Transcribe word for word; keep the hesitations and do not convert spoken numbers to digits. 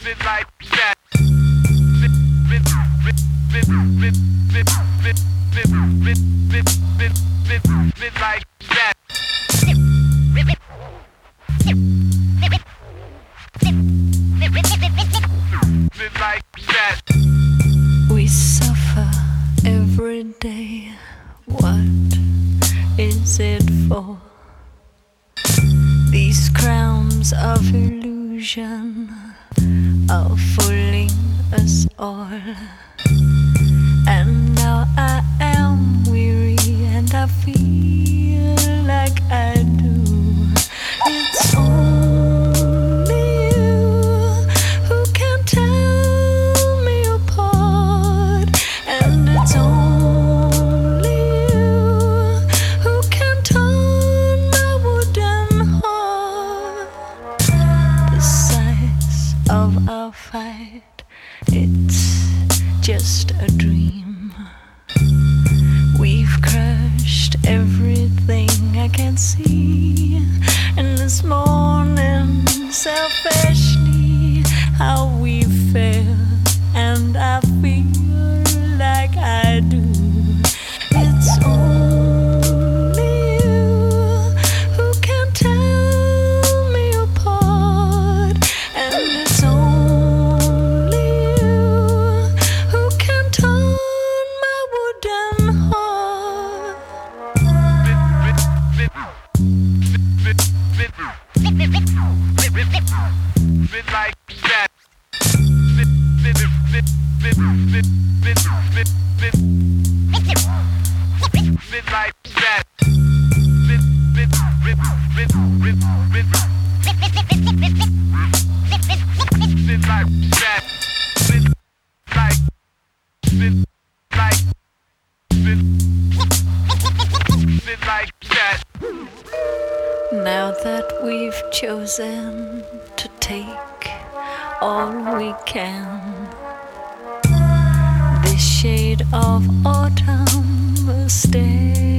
We suffer every day. What is it for? These crowns of illusion are fooling us all. And now I am weary and I feel like I do. It's only you who can tell me apart, and it's only you who can turn my wooden heart. The size of our fight, it's just a dream. We've crushed everything I can see. And this morning, selfishly, how we feel, and I feel like I do. It's only you who can tell me apart, and it's only you who can turn my wooden heart. Like that. Like that. Now that we've chosen to take all we can, this shade of autumn will stay.